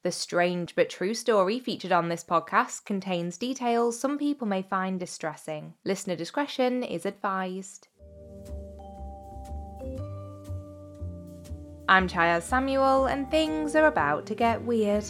The strange but true story featured on this podcast contains details some people may find distressing. Listener discretion is advised. I'm Chaya Samuel, and things are about to get weird.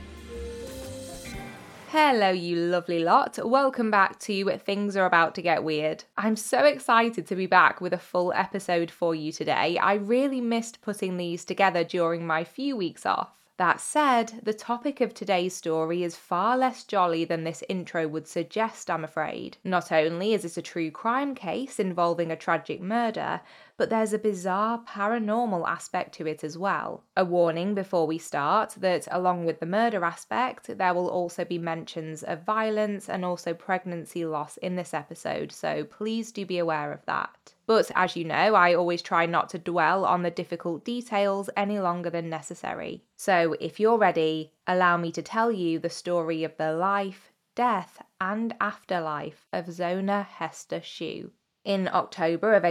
Hello, you lovely lot. Welcome back to Things Are About to Get Weird. I'm so excited to be back with a full episode for you today. I really missed putting these together during my few weeks off. That said, the topic of today's story is far less jolly than this intro would suggest, I'm afraid. Not only is it a true crime case involving a tragic murder, but there's a bizarre paranormal aspect to it as well. A warning before we start that along with the murder aspect, there will also be mentions of violence and also pregnancy loss in this episode, so please do be aware of that. But as you know, I always try not to dwell on the difficult details any longer than necessary. So if you're ready, allow me to tell you the story of the life, death, and afterlife of Zona Hester Shue. In October of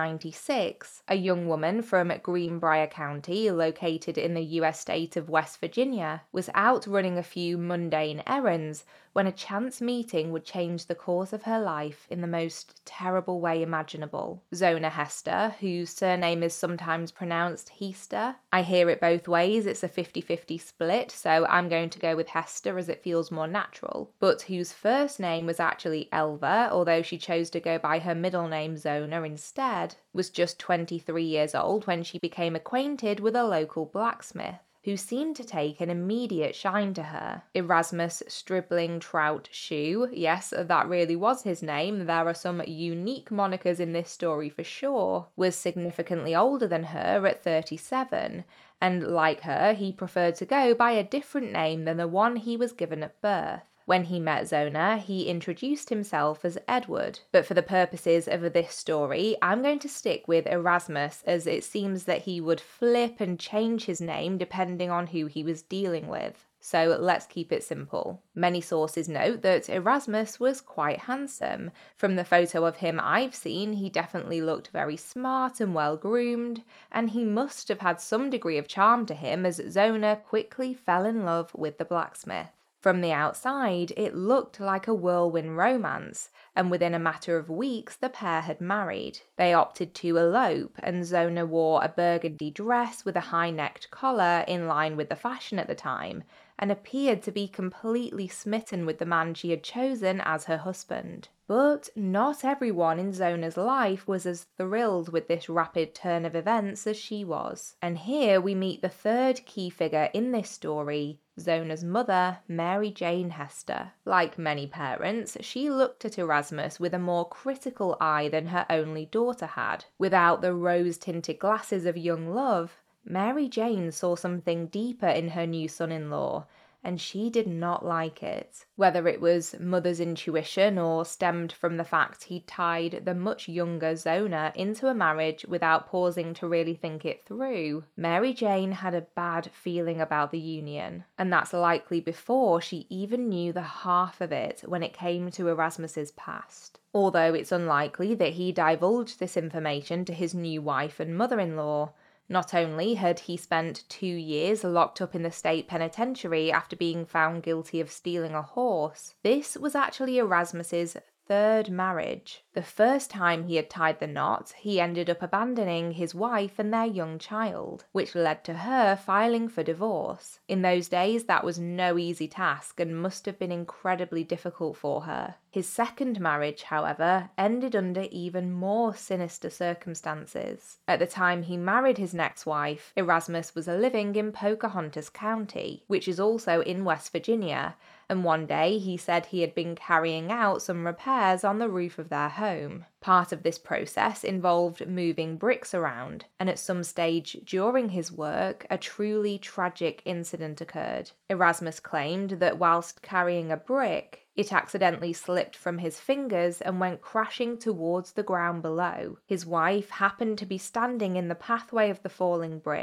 1896, a young woman from Greenbrier County, located in the US state of West Virginia, was out running a few mundane errands when a chance meeting would change the course of her life in the most terrible way imaginable. Zona Hester, whose surname is sometimes pronounced Heaster, I hear it both ways, it's a 50-50 split, so I'm going to go with Hester as it feels more natural, but whose first name was actually Elva, although she chose to go by her middle name Zona instead, was just 23 years old when she became acquainted with a local blacksmith, who seemed to take an immediate shine to her. Erasmus Stribling Trout Shue, yes, that really was his name, there are some unique monikers in this story for sure, was significantly older than her at 37, and like her, he preferred to go by a different name than the one he was given at birth. When he met Zona, he introduced himself as Edward, but for the purposes of this story, I'm going to stick with Erasmus, as it seems that he would flip and change his name depending on who he was dealing with. So let's keep it simple. Many sources note that Erasmus was quite handsome. From the photo of him I've seen, he definitely looked very smart and well groomed, and he must have had some degree of charm to him as Zona quickly fell in love with the blacksmith. From the outside, it looked like a whirlwind romance, and within a matter of weeks the pair had married. They opted to elope, and Zona wore a burgundy dress with a high-necked collar in line with the fashion at the time, and appeared to be completely smitten with the man she had chosen as her husband. But not everyone in Zona's life was as thrilled with this rapid turn of events as she was. And here we meet the third key figure in this story, Zona's mother, Mary Jane Hester. Like many parents, she looked at Erasmus with a more critical eye than her only daughter had. Without the rose-tinted glasses of young love, Mary Jane saw something deeper in her new son-in-law, and she did not like it. Whether it was mother's intuition or stemmed from the fact he tied the much younger Zona into a marriage without pausing to really think it through, Mary Jane had a bad feeling about the union, and that's likely before she even knew the half of it when it came to Erasmus's past. Although it's unlikely that he divulged this information to his new wife and mother-in-law. Not only had he spent 2 years locked up in the state penitentiary after being found guilty of stealing a horse, this was actually Erasmus's third marriage. The first time he had tied the knot, he ended up abandoning his wife and their young child, which led to her filing for divorce. In those days, that was no easy task and must have been incredibly difficult for her. His second marriage, however, ended under even more sinister circumstances. At the time he married his next wife, Erasmus was living in Pocahontas County, which is also in West Virginia, and one day he said he had been carrying out some repairs on the roof of their home. Part of this process involved moving bricks around, and at some stage during his work, a truly tragic incident occurred. Erasmus claimed that whilst carrying a brick, it accidentally slipped from his fingers and went crashing towards the ground below. His wife happened to be standing in the pathway of the falling brick,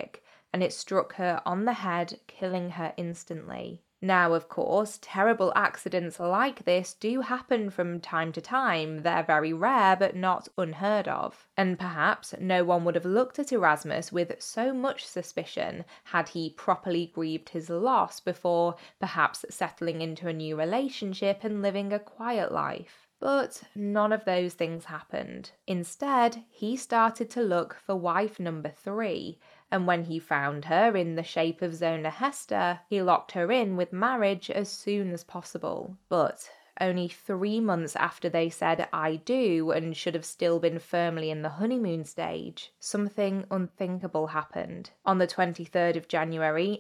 and it struck her on the head, killing her instantly. Now, of course, terrible accidents like this do happen from time to time. They're very rare, but not unheard of. And perhaps no one would have looked at Erasmus with so much suspicion had he properly grieved his loss before perhaps settling into a new relationship and living a quiet life. But none of those things happened. Instead, he started to look for wife number 3, and when he found her in the shape of Zona Hester, he locked her in with marriage as soon as possible. But only 3 months after they said "I do" and should have still been firmly in the honeymoon stage, something unthinkable happened. On the 23rd of January,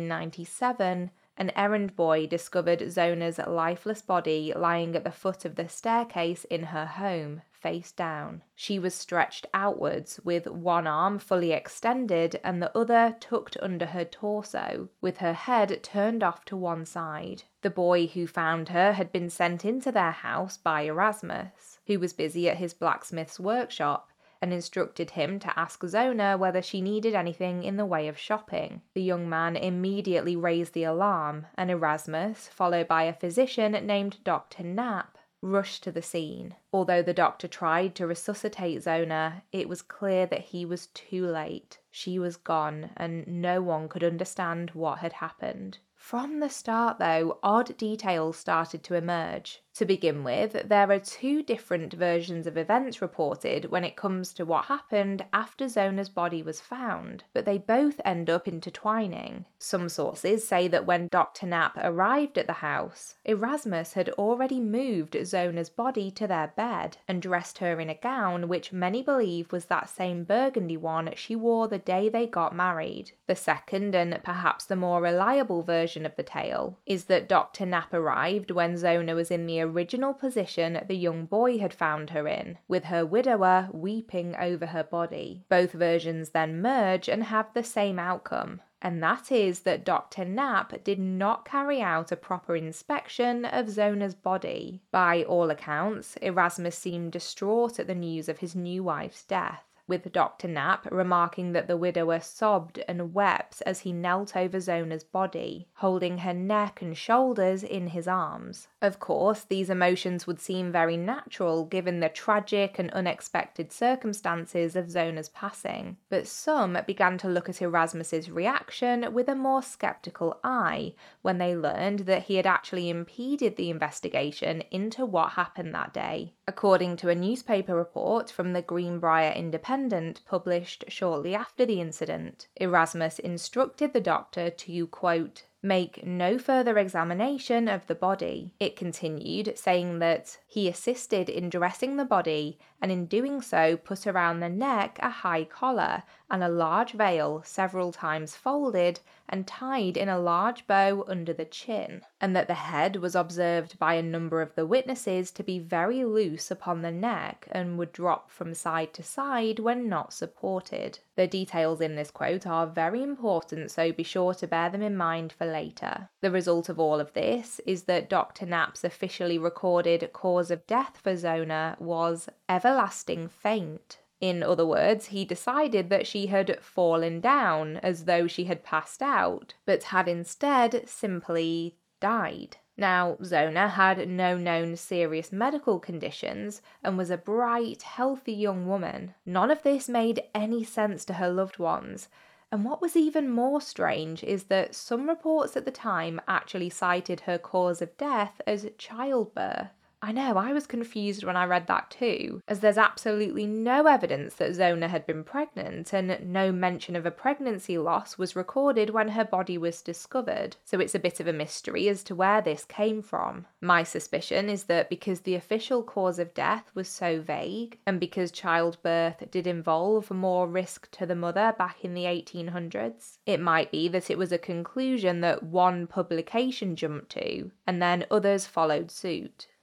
1897, an errand boy discovered Zona's lifeless body lying at the foot of the staircase in her home, face down. She was stretched outwards, with one arm fully extended and the other tucked under her torso, with her head turned off to one side. The boy who found her had been sent into their house by Erasmus, who was busy at his blacksmith's workshop, and instructed him to ask Zona whether she needed anything in the way of shopping. The young man immediately raised the alarm, and Erasmus, followed by a physician named Dr. Knapp, rushed to the scene. Although the doctor tried to resuscitate Zona, it was clear that he was too late. She was gone, and no one could understand what had happened. From the start, though, odd details started to emerge. To begin with, there are 2 different versions of events reported when it comes to what happened after Zona's body was found, but they both end up intertwining. Some sources say that when Dr. Knapp arrived at the house, Erasmus had already moved Zona's body to their bed and dressed her in a gown which many believe was that same burgundy one she wore the day they got married. The second, and perhaps the more reliable version of the tale, is that Dr. Knapp arrived when Zona was in the original position the young boy had found her in, with her widower weeping over her body. Both versions then merge and have the same outcome, and that is that Dr. Knapp did not carry out a proper inspection of Zona's body. By all accounts, Erasmus seemed distraught at the news of his new wife's death, with Dr. Knapp remarking that the widower sobbed and wept as he knelt over Zona's body, holding her neck and shoulders in his arms. Of course, these emotions would seem very natural given the tragic and unexpected circumstances of Zona's passing, but some began to look at Erasmus's reaction with a more skeptical eye when they learned that he had actually impeded the investigation into what happened that day. According to a newspaper report from the Greenbrier Independent published shortly after the incident, Erasmus instructed the doctor to, quote, make no further examination of the body. It continued, saying that he assisted in dressing the body and in doing so put around the neck a high collar and a large veil several times folded and tied in a large bow under the chin, and that the head was observed by a number of the witnesses to be very loose upon the neck and would drop from side to side when not supported. The details in this quote are very important, so be sure to bear them in mind for later. The result of all of this is that Dr. Knapp's officially recorded cause of death for Zona was everlasting faint. In other words, he decided that she had fallen down as though she had passed out, but had instead simply died. Now, Zona had no known serious medical conditions and was a bright, healthy young woman. None of this made any sense to her loved ones. And what was even more strange is that some reports at the time actually cited her cause of death as childbirth. I know, I was confused when I read that too, as there's absolutely no evidence that Zona had been pregnant, and no mention of a pregnancy loss was recorded when her body was discovered, so it's a bit of a mystery as to where this came from. My suspicion is that because the official cause of death was so vague, and because childbirth did involve more risk to the mother back in the 1800s, it might be that it was a conclusion that one publication jumped to, and then others followed suit.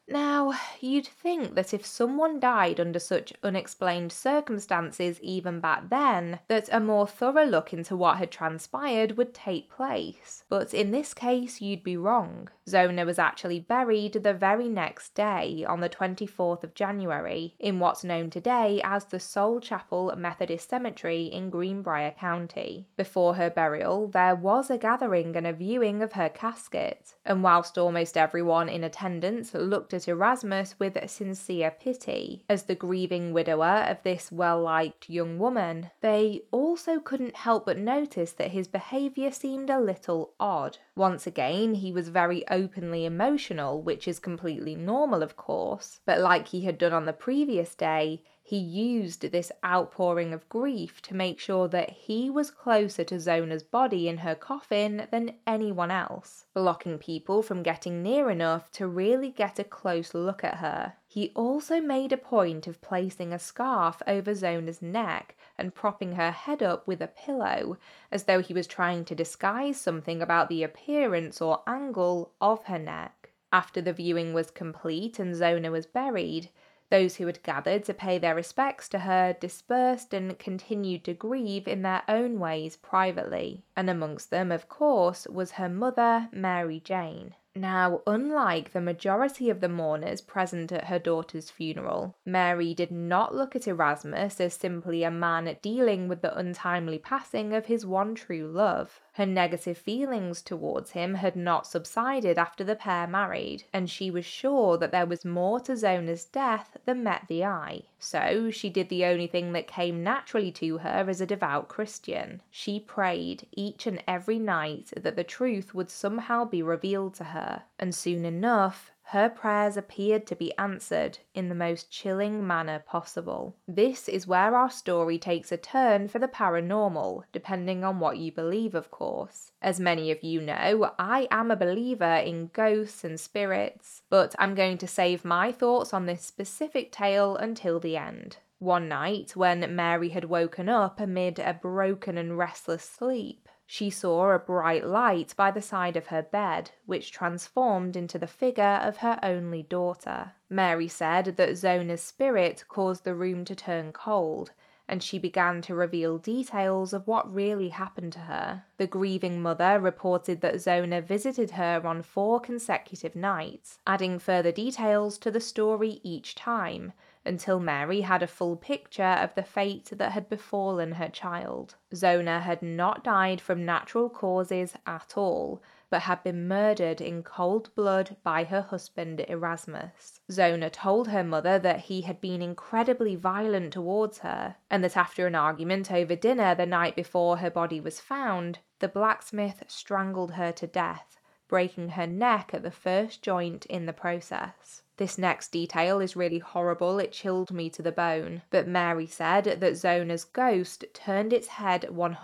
Now, you'd think that if someone died under such unexplained circumstances even back then, that a more thorough look into what had transpired would take place. But in this case, you'd be wrong. Zona was actually buried the very next day, on the 24th of January, in what's known today as the Soul Chapel Methodist Cemetery in Greenbrier County. Before her burial, there was a gathering and a viewing of her casket, and whilst almost everyone in attendance looked at Erasmus with sincere pity, as the grieving widower of this well-liked young woman, they also couldn't help but notice that his behaviour seemed a little odd. Once again, he was very openly emotional, which is completely normal, of course, but like he had done on the previous day, he used this outpouring of grief to make sure that he was closer to Zona's body in her coffin than anyone else, blocking people from getting near enough to really get a close look at her. He also made a point of placing a scarf over Zona's neck and propping her head up with a pillow, as though he was trying to disguise something about the appearance or angle of her neck. After the viewing was complete and Zona was buried, those who had gathered to pay their respects to her dispersed and continued to grieve in their own ways privately, and amongst them, of course, was her mother, Mary Jane. Now, unlike the majority of the mourners present at her daughter's funeral, Mary did not look at Erasmus as simply a man dealing with the untimely passing of his one true love. Her negative feelings towards him had not subsided after the pair married, and she was sure that there was more to Zona's death than met the eye. So she did the only thing that came naturally to her as a devout Christian. She prayed each and every night that the truth would somehow be revealed to her, and soon enough, her prayers appeared to be answered in the most chilling manner possible. This is where our story takes a turn for the paranormal, depending on what you believe, of course. As many of you know, I am a believer in ghosts and spirits, but I'm going to save my thoughts on this specific tale until the end. One night, when Mary had woken up amid a broken and restless sleep, she saw a bright light by the side of her bed, which transformed into the figure of her only daughter. Mary said that Zona's spirit caused the room to turn cold, and she began to reveal details of what really happened to her. The grieving mother reported that Zona visited her on 4 consecutive nights, adding further details to the story each time, until Mary had a full picture of the fate that had befallen her child. Zona had not died from natural causes at all, but had been murdered in cold blood by her husband Erasmus. Zona told her mother that he had been incredibly violent towards her, and that after an argument over dinner the night before her body was found, the blacksmith strangled her to death, breaking her neck at the first joint in the process. This next detail is really horrible, it chilled me to the bone, but Mary said that Zona's ghost turned its head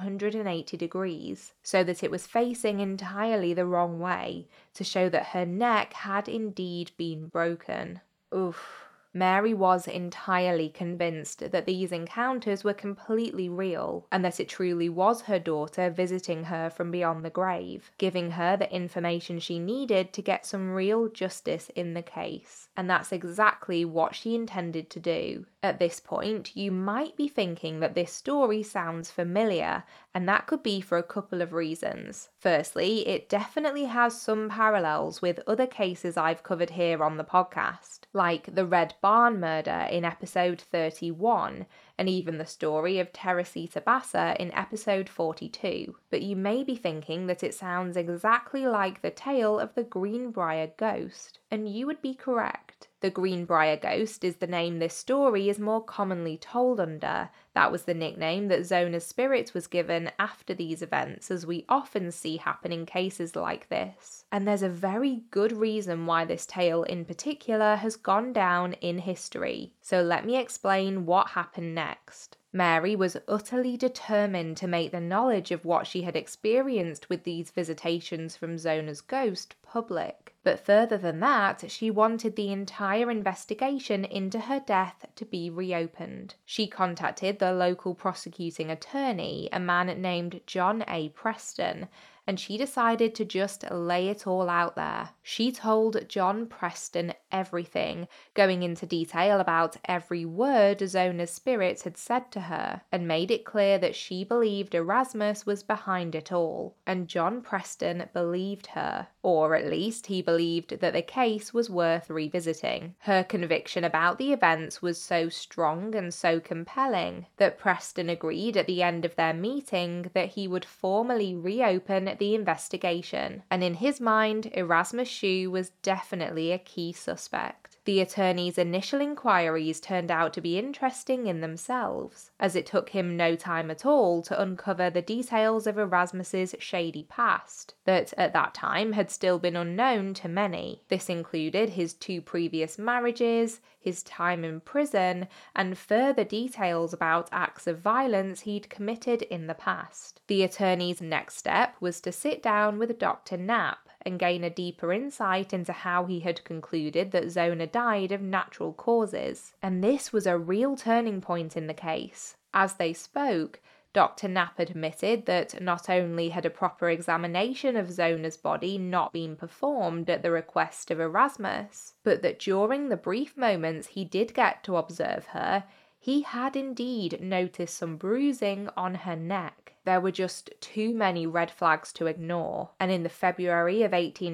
180 degrees, so that it was facing entirely the wrong way, to show that her neck had indeed been broken. Oof. Mary was entirely convinced that these encounters were completely real, and that it truly was her daughter visiting her from beyond the grave, giving her the information she needed to get some real justice in the case. And that's exactly what she intended to do. At this point, you might be thinking that this story sounds familiar, and that could be for a couple of reasons. Firstly, it definitely has some parallels with other cases I've covered here on the podcast, like the Red Barn murder in episode 31, and even the story of Teresita Bassa in episode 42. But you may be thinking that it sounds exactly like the tale of the Greenbrier ghost, and you would be correct. The Greenbrier ghost is the name this story is more commonly told under. That was the nickname that Zona's spirit was given after these events, as we often see happen in cases like this. And there's a very good reason why this tale in particular has gone down in history. So let me explain what happened next. Mary was utterly determined to make the knowledge of what she had experienced with these visitations from Zona's ghost public. But further than that, she wanted the entire investigation into her death to be reopened. She contacted the local prosecuting attorney, a man named John A. Preston, and she decided to just lay it all out there. She told John Preston everything, going into detail about every word Zona's spirit had said to her, and made it clear that she believed Erasmus was behind it all, and John Preston believed her, or at least he believed that the case was worth revisiting. Her conviction about the events was so strong and so compelling that Preston agreed at the end of their meeting that he would formally reopen the investigation, and in his mind, Erasmus Shue was definitely a key suspect. The attorney's initial inquiries turned out to be interesting in themselves, as it took him no time at all to uncover the details of Erasmus's shady past, that at that time had still been unknown to many. This included his 2 previous marriages, his time in prison, and further details about acts of violence he'd committed in the past. The attorney's next step was to sit down with Dr. Knapp and gain a deeper insight into how he had concluded that Zona died of natural causes. And this was a real turning point in the case. As they spoke, Dr. Knapp admitted that not only had a proper examination of Zona's body not been performed at the request of Erasmus, but that during the brief moments he did get to observe her, he had indeed noticed some bruising on her neck. There were just too many red flags to ignore, and in the February of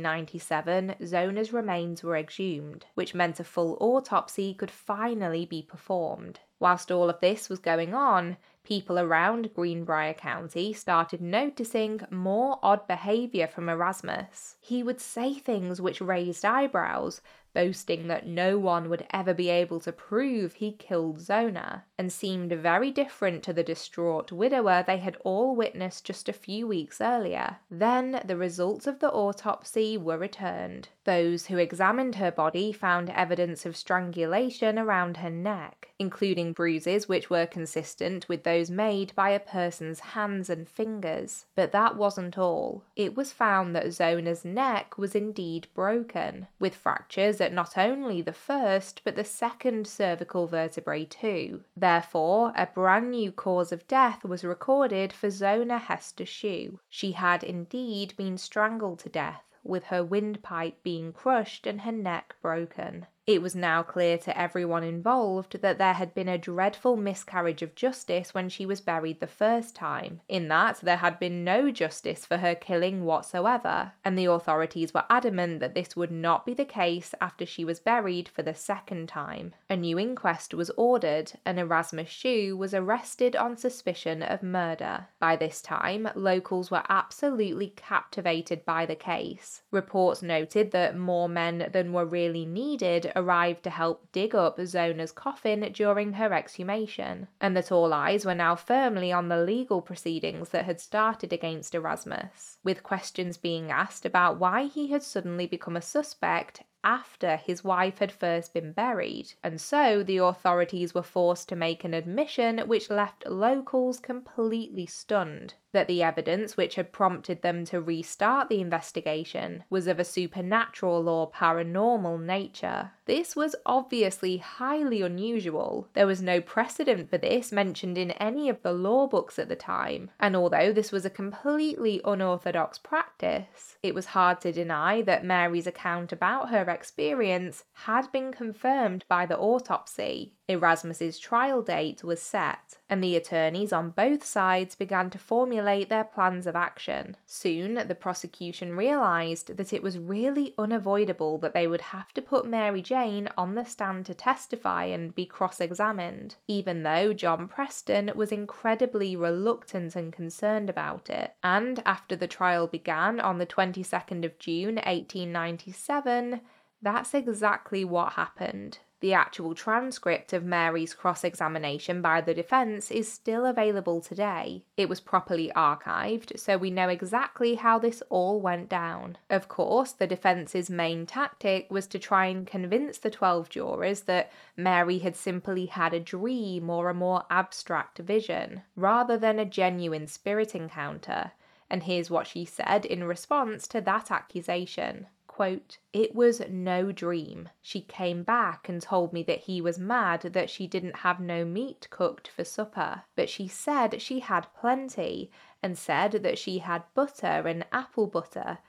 1897, Zona's remains were exhumed, which meant a full autopsy could finally be performed. Whilst all of this was going on, people around Greenbrier County started noticing more odd behaviour from Erasmus. He would say things which raised eyebrows, boasting that no one would ever be able to prove he killed Zona, and seemed very different to the distraught widower they had all witnessed just a few weeks earlier. Then the results of the autopsy were returned. Those who examined her body found evidence of strangulation around her neck, including bruises which were consistent with those made by a person's hands and fingers. But that wasn't all. It was found that Zona's neck was indeed broken, with fractures at not only the first but the second cervical vertebrae too. Therefore, a brand new cause of death was recorded for Zona Hester Shue. She had indeed been strangled to death, with her windpipe being crushed and her neck broken. It was now clear to everyone involved that there had been a dreadful miscarriage of justice when she was buried the first time, in that there had been no justice for her killing whatsoever, and the authorities were adamant that this would not be the case after she was buried for the second time. A new inquest was ordered, and Erasmus Shue was arrested on suspicion of murder. By this time, locals were absolutely captivated by the case. Reports noted that more men than were really needed arrived to help dig up Zona's coffin during her exhumation, and that all eyes were now firmly on the legal proceedings that had started against Erasmus, with questions being asked about why he had suddenly become a suspect after his wife had first been buried, and so the authorities were forced to make an admission which left locals completely stunned, that the evidence which had prompted them to restart the investigation was of a supernatural or paranormal nature. This was obviously highly unusual. There was no precedent for this mentioned in any of the law books at the time, and although this was a completely unorthodox practice, it was hard to deny that Mary's account about her experience had been confirmed by the autopsy. Erasmus's trial date was set, and the attorneys on both sides began to formulate their plans of action. Soon, the prosecution realised that it was really unavoidable that they would have to put Mary Jane on the stand to testify and be cross-examined, even though John Preston was incredibly reluctant and concerned about it. And after the trial began on the 22nd of June 1897, that's exactly what happened. The actual transcript of Mary's cross-examination by the defence is still available today. It was properly archived, so we know exactly how this all went down. Of course, the defence's main tactic was to try and convince the 12 jurors that Mary had simply had a dream or a more abstract vision, rather than a genuine spirit encounter. And here's what she said in response to that accusation. Quote, "It was no dream. She came back and told me that he was mad that she didn't have no meat cooked for supper, but she said she had plenty, and said that she had butter and apple butter,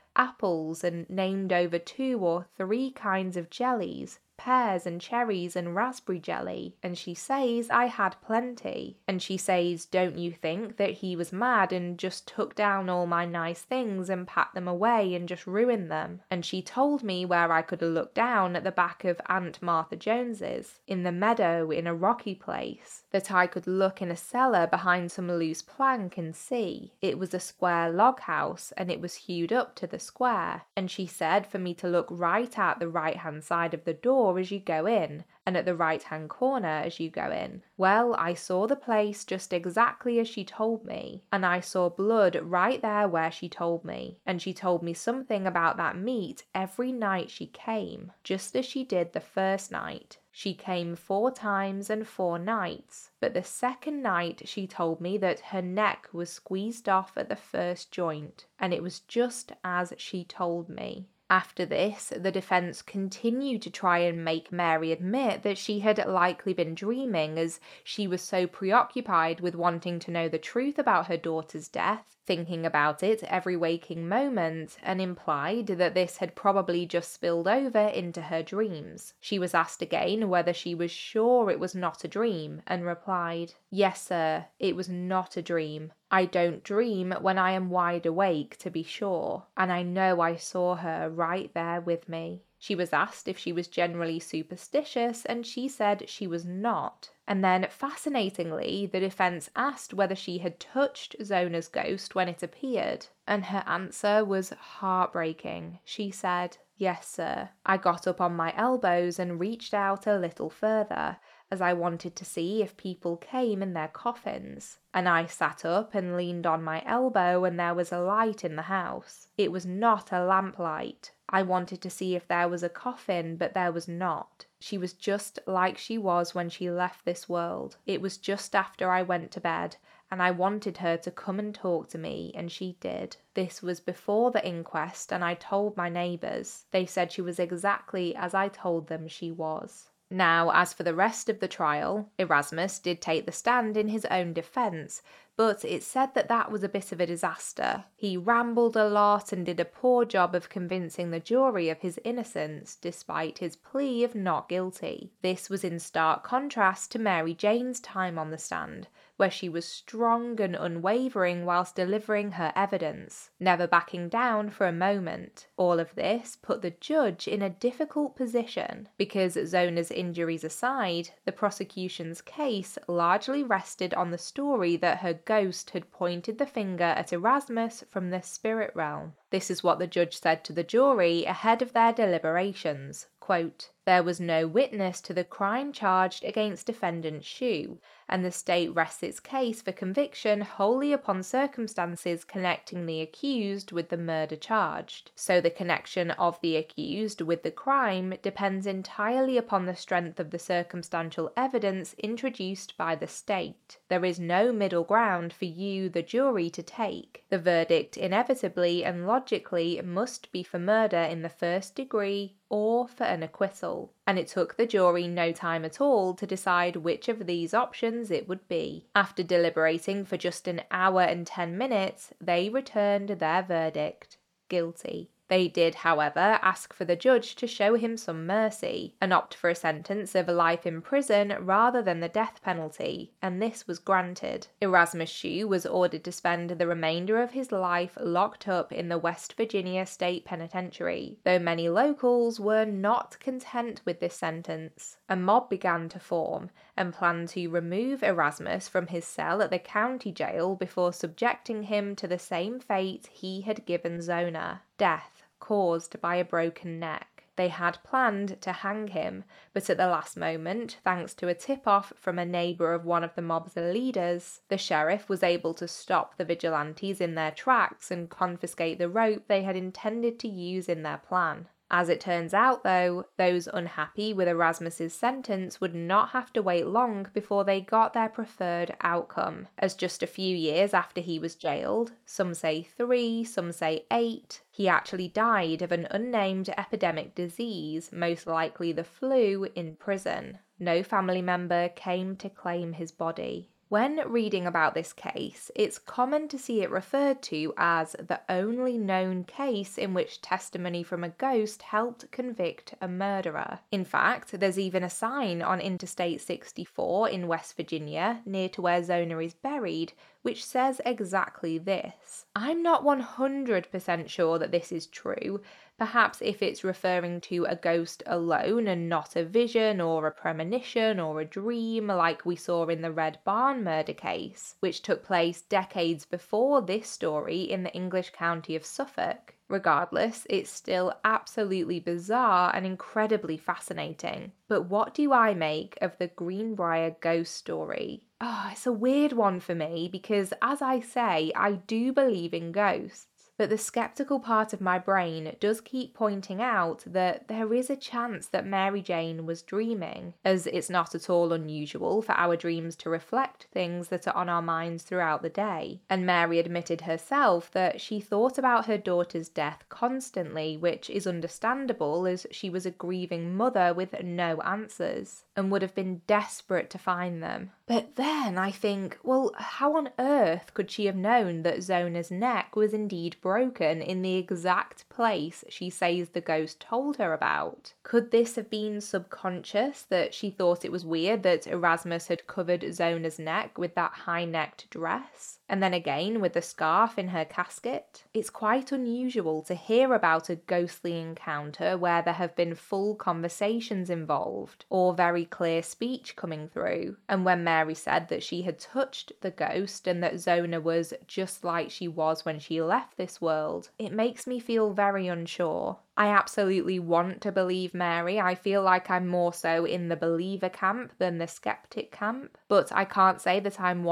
apples and named over 2 or 3 kinds of jellies, pears and cherries and raspberry jelly, and she says I had plenty. And she says, don't you think that he was mad and just took down all my nice things and packed them away and just ruined them? And she told me where I could look down at the back of Aunt Martha Jones's, in the meadow in a rocky place, that I could look in a cellar behind some loose plank and see. It was a square log house and it was hewed up to the square, and she said for me to look right at the right-hand side of the door as you go in, and at the right-hand corner as you go in. Well, I saw the place just exactly as she told me, and I saw blood right there where she told me, and she told me something about that meat every night she came, just as she did the first night. She came 4 times and 4 nights, but the second night she told me that her neck was squeezed off at the first joint, and it was just as she told me. After this, the defense continued to try and make Mary admit that she had likely been dreaming, as she was so preoccupied with wanting to know the truth about her daughter's death, thinking about it every waking moment, and implied that this had probably just spilled over into her dreams. She was asked again whether she was sure it was not a dream, and replied, "Yes, sir, it was not a dream. I don't dream when I am wide awake, to be sure, and I know I saw her right there with me." She was asked if she was generally superstitious, and she said she was not. And then, fascinatingly, the defense asked whether she had touched Zona's ghost when it appeared, and her answer was heartbreaking. She said, "Yes, sir. I got up on my elbows and reached out a little further, as I wanted to see if people came in their coffins. And I sat up and leaned on my elbow, and there was a light in the house. It was not a lamplight. I wanted to see if there was a coffin, but there was not. She was just like she was when she left this world. It was just after I went to bed, and I wanted her to come and talk to me, and she did. This was before the inquest, and I told my neighbours. They said she was exactly as I told them she was." Now, as for the rest of the trial, Erasmus did take the stand in his own defence, but it's said that that was a bit of a disaster. He rambled a lot and did a poor job of convincing the jury of his innocence, despite his plea of not guilty. This was in stark contrast to Mary Jane's time on the stand, where she was strong and unwavering whilst delivering her evidence, never backing down for a moment. All of this put the judge in a difficult position, because Zona's injuries aside, the prosecution's case largely rested on the story that her ghost had pointed the finger at Erasmus from the spirit realm. This is what the judge said to the jury ahead of their deliberations. Quote, "There was no witness to the crime charged against defendant Shue, and the state rests its case for conviction wholly upon circumstances connecting the accused with the murder charged. So the connection of the accused with the crime depends entirely upon the strength of the circumstantial evidence introduced by the state. There is no middle ground for you, the jury, to take. The verdict inevitably and logically must be for murder in the first degree or for an acquittal." And it took the jury no time at all to decide which of these options it would be. After deliberating for just an hour and 10 minutes, they returned their verdict: guilty. They did, however, ask for the judge to show him some mercy, and opt for a sentence of life in prison rather than the death penalty, and this was granted. Erasmus Shue was ordered to spend the remainder of his life locked up in the West Virginia State Penitentiary, though many locals were not content with this sentence. A mob began to form, and planned to remove Erasmus from his cell at the county jail before subjecting him to the same fate he had given Zona: death caused by a broken neck. They had planned to hang him, but at the last moment, thanks to a tip-off from a neighbour of one of the mob's leaders, the sheriff was able to stop the vigilantes in their tracks and confiscate the rope they had intended to use in their plan. As it turns out, though, those unhappy with Erasmus's sentence would not have to wait long before they got their preferred outcome, as just a few years after he was jailed, some say 3, some say 8, he actually died of an unnamed epidemic disease, most likely the flu, in prison. No family member came to claim his body. When reading about this case, it's common to see it referred to as the only known case in which testimony from a ghost helped convict a murderer. In fact, there's even a sign on Interstate 64 in West Virginia, near to where Zona is buried, which says exactly this. I'm not 100% sure that this is true. Perhaps if it's referring to a ghost alone and not a vision or a premonition or a dream like we saw in the Red Barn murder case, which took place decades before this story in the English county of Suffolk. Regardless, it's still absolutely bizarre and incredibly fascinating. But what do I make of the Greenbrier ghost story? It's a weird one for me because, as I say, I do believe in ghosts. But the skeptical part of my brain does keep pointing out that there is a chance that Mary Jane was dreaming, as it's not at all unusual for our dreams to reflect things that are on our minds throughout the day. And Mary admitted herself that she thought about her daughter's death constantly, which is understandable as she was a grieving mother with no answers, and would have been desperate to find them. But then I think, well, how on earth could she have known that Zona's neck was indeed broken in the exact place she says the ghost told her about? Could this have been subconscious, that she thought it was weird that Erasmus had covered Zona's neck with that high-necked dress? And then again with the scarf in her casket? It's quite unusual to hear about a ghostly encounter where there have been full conversations involved, or very clear speech coming through. And when Mary said that she had touched the ghost and that Zona was just like she was when she left this world, it makes me feel very unsure. I absolutely want to believe Mary. I feel like I'm more so in the believer camp than the skeptic camp, but I can't say that I'm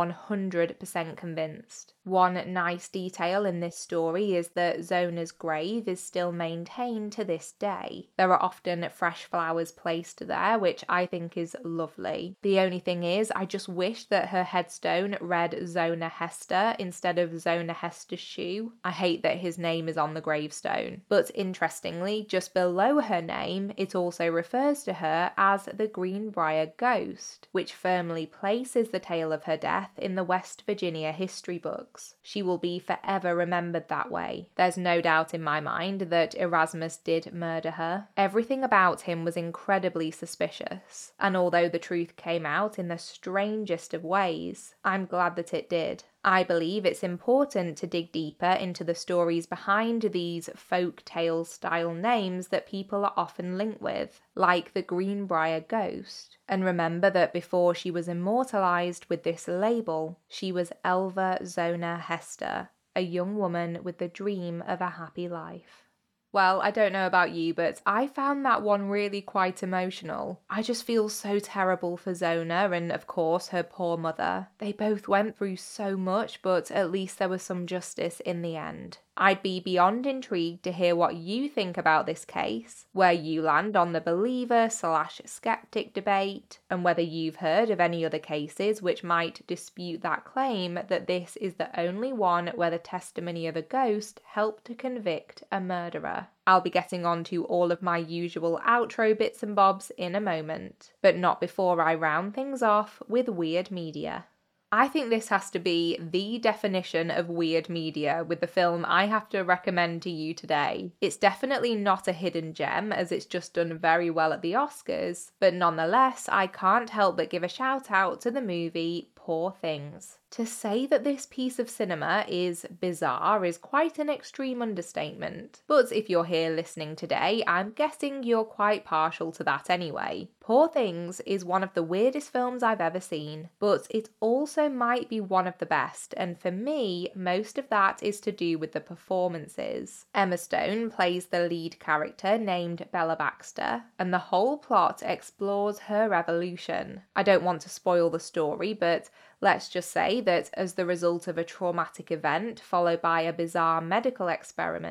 100% convinced. One nice detail in this story is that Zona's grave is still maintained to this day. There are often fresh flowers placed there, which I think is lovely. The only thing is, I just wish that her headstone read Zona Hester instead of Zona Hester Shue. I hate that his name is on the gravestone, but interestingly, just below her name, it also refers to her as the Greenbrier Ghost, which firmly places the tale of her death in the West Virginia history books. She will be forever remembered that way. There's no doubt in my mind that Erasmus did murder her. Everything about him was incredibly suspicious, and although the truth came out in the strangest of ways, I'm glad that it did. I believe it's important to dig deeper into the stories behind these folk tale style names that people are often linked with, like the Greenbrier Ghost. And remember that before she was immortalized with this label, she was Elva Zona Hester, a young woman with the dream of a happy life. Well, I don't know about you, but I found that one really quite emotional. I just feel so terrible for Zona and, of course, her poor mother. They both went through so much, but at least there was some justice in the end. I'd be beyond intrigued to hear what you think about this case, where you land on the believer/skeptic debate, and whether you've heard of any other cases which might dispute that claim that this is the only one where the testimony of a ghost helped to convict a murderer. I'll be getting on to all of my usual outro bits and bobs in a moment, but not before I round things off with weird media. I think this has to be the definition of weird media with the film I have to recommend to you today. It's definitely not a hidden gem, as it's just done very well at the Oscars, but nonetheless, I can't help but give a shout out to the movie Poor Things. To say that this piece of cinema is bizarre is quite an extreme understatement, but if you're here listening today, I'm guessing you're quite partial to that anyway. Poor Things is one of the weirdest films I've ever seen, but it also might be one of the best, and for me, most of that is to do with the performances. Emma Stone plays the lead character named Bella Baxter, and the whole plot explores her evolution. I don't want to spoil the story, but let's just say that as the result of a traumatic event followed by a bizarre medical experiment,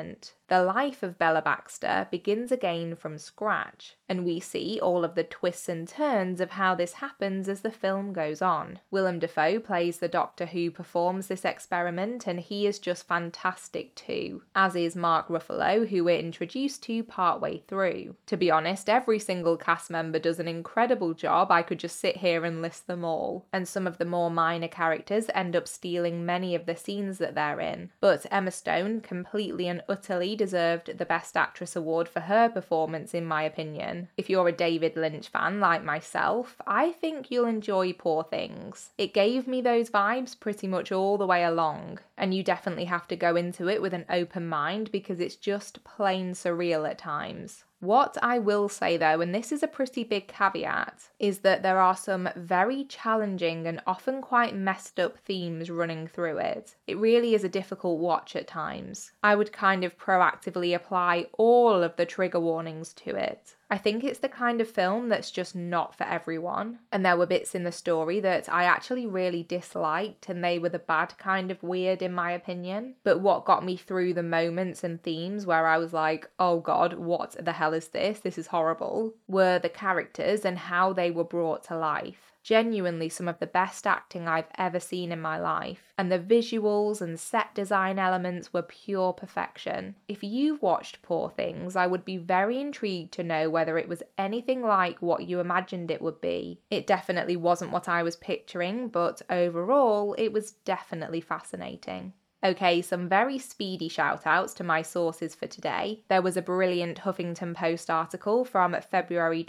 The life of Bella Baxter begins again from scratch, and we see all of the twists and turns of how this happens as the film goes on. Willem Dafoe plays the doctor who performs this experiment, and he is just fantastic too, as is Mark Ruffalo, who we're introduced to partway through. To be honest, every single cast member does an incredible job. I could just sit here and list them all, and some of the more minor characters end up stealing many of the scenes that they're in. But Emma Stone completely and utterly deserved the Best Actress award for her performance, in my opinion. If you're a David Lynch fan like myself, I think you'll enjoy Poor Things. It gave me those vibes pretty much all the way along, and you definitely have to go into it with an open mind because it's just plain surreal at times. What I will say though, and this is a pretty big caveat, is that there are some very challenging and often quite messed up themes running through it. It really is a difficult watch at times. I would kind of proactively apply all of the trigger warnings to it. I think it's the kind of film that's just not for everyone, and there were bits in the story that I actually really disliked, and they were the bad kind of weird in my opinion. But what got me through the moments and themes where I was like, oh god, what the hell is this? This is horrible, were the characters and how they were brought to life. Genuinely some of the best acting I've ever seen in my life, and the visuals and set design elements were pure perfection. If you've watched Poor Things, I would be very intrigued to know whether it was anything like what you imagined it would be. It definitely wasn't what I was picturing, but overall it was definitely fascinating. Okay, some very speedy shout-outs to my sources for today. There was a brilliant Huffington Post article from February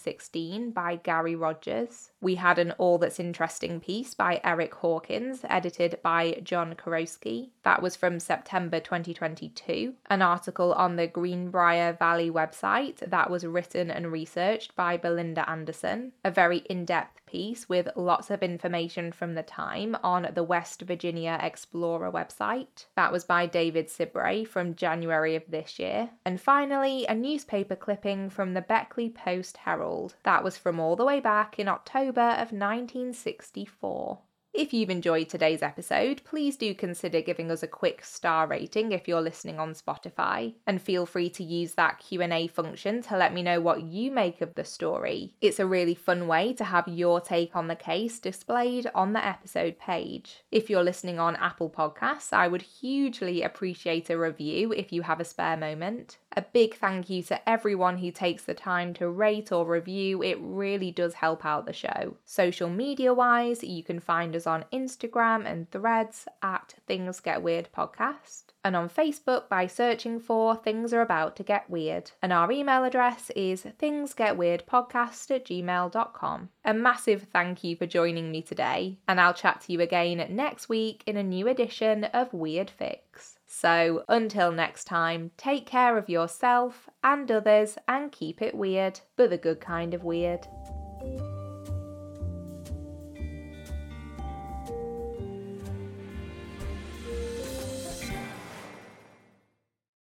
2016 by Gary Rogers. We had an All That's Interesting piece by Eric Hawkins, edited by John Kurowski. That was from September 2022. An article on the Greenbrier Valley website that was written and researched by Belinda Anderson. A very in-depth piece with lots of information from the time on the West Virginia Explorer website. That was by David Sibrey from January of this year. And finally, a newspaper clipping from the Beckley Post-Herald. That was from all the way back in October of 1964. If you've enjoyed today's episode, please do consider giving us a quick star rating if you're listening on Spotify, and feel free to use that Q&A function to let me know what you make of the story. It's a really fun way to have your take on the case displayed on the episode page. If you're listening on Apple Podcasts, I would hugely appreciate a review if you have a spare moment. A big thank you to everyone who takes the time to rate or review. It really does help out the show. Social media wise, you can find us on Instagram and Threads at Things Get Weird Podcast, and on Facebook by searching for Things Are About to Get Weird. And our email address is thingsgetweirdpodcast@gmail.com. A massive thank you for joining me today, and I'll chat to you again next week in a new edition of Weird Fix. So until next time, take care of yourself and others and keep it weird, but the good kind of weird.